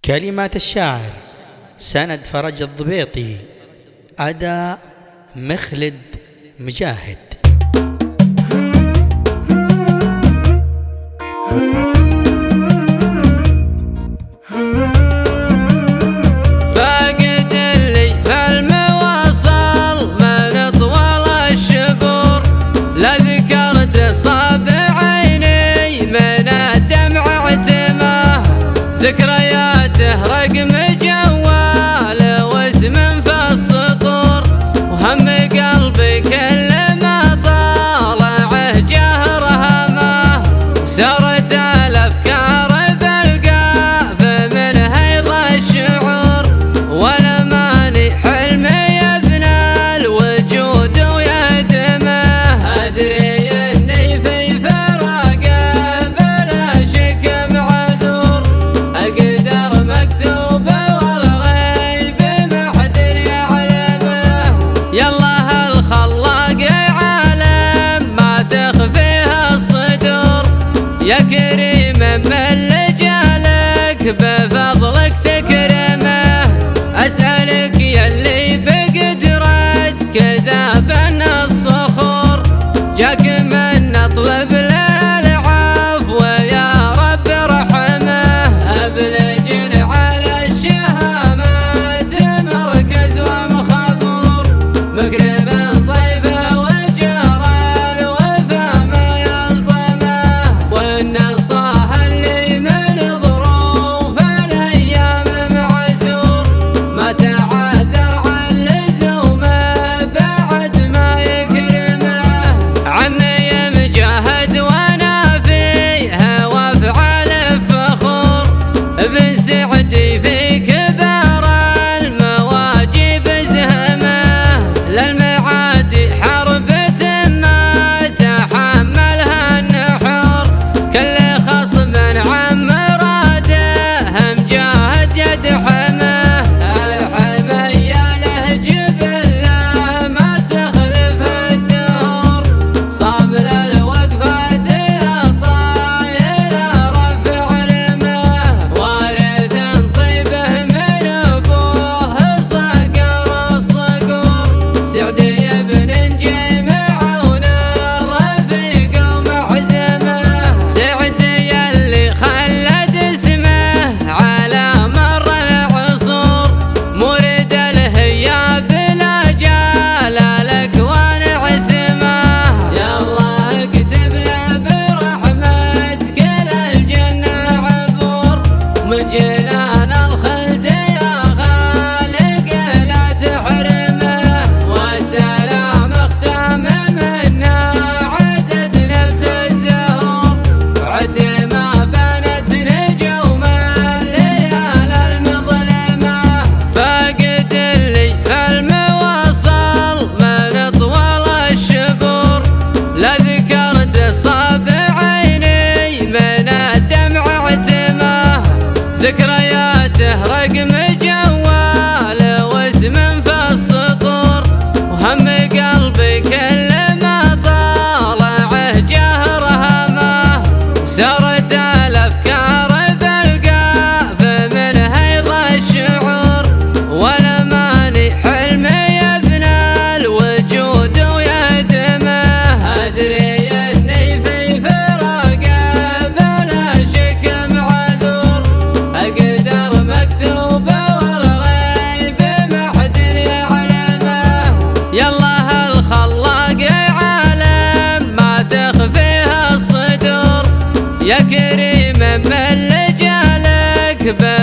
كلمات الشاعر سند فرج الضبيطي، أداء مخلد مجاهد. فاقد اللي فالمواصل من طول الشهور، لا ذكرت صاب عيني من الدمع عتمه، ذكرياته رقم جوال واسم في السطور، وهم قلبي كل ما طالعه جهره ما سرت الافكار بالقاف من هيض الشعور، ولا ماني حلمي يبنى الوجود ويدمه، ادري اني في فراقه بلا شك معذور، القدر مكتوب والغيب محدر يعلمه، يالله الخلاق عالم ما تخفيه الصدور، يا كريم من لجالك بفضلك تكرمه، أسألك يلي بقدرتك ذاب الصخور، جاك من نطلب له العفو يا رب رحمه، أبلج على الشهامات مركز ومخبور، مكرم ضيفه وجرى الوفا ما يلطمه، والنصاح اللي من ظروف الايام معسور، ما تعذر عن لزومه بعد ما يكرمه، عمي مجاهد وانا فيها وافعل فخور، ابن سعدي في كبار المواجب زهمه، للمعادي حربة ما تحملها النحور، كل خصم عن مراده مجاهد يدحمه، الحمية له جبله ما تخلف الدهور، صاب للوقفات الطايله رفع علمه، وارث طيبه من ابوه صقر الصقور، سعدي بن جمع الرفيق ومحزمه، سعدي اللي خلد اسمه على مر العصور، مريد الهياب لا جال الاكوان عسمه، يا الله اكتب له برحمتك للجنه عبور، من جنان الخلد يا خالق لا تحرمه، والسلام اختم منا عدد نبت الزهور، عد ما بنت نجوم الليال المظلمه، فاقد اللي فالمواصل من طول الشهور، لا ذكرت صاب عيني من الدمع عتمه، ذكرياته رقم جوال واسم في السطور، وهم قلبي كل ما طالعه جهره ما سرت الافكار بالقاف من هيض الشعور، ولا ماني حلمي يبنى الوجود ويدمه، ادري اني في فراقه بلا شك معذور، القدر مكتوب والغيب محدر يعلمه، يالله الخلاق عالم ما تخفيه الصدور، يا كريم من لجالك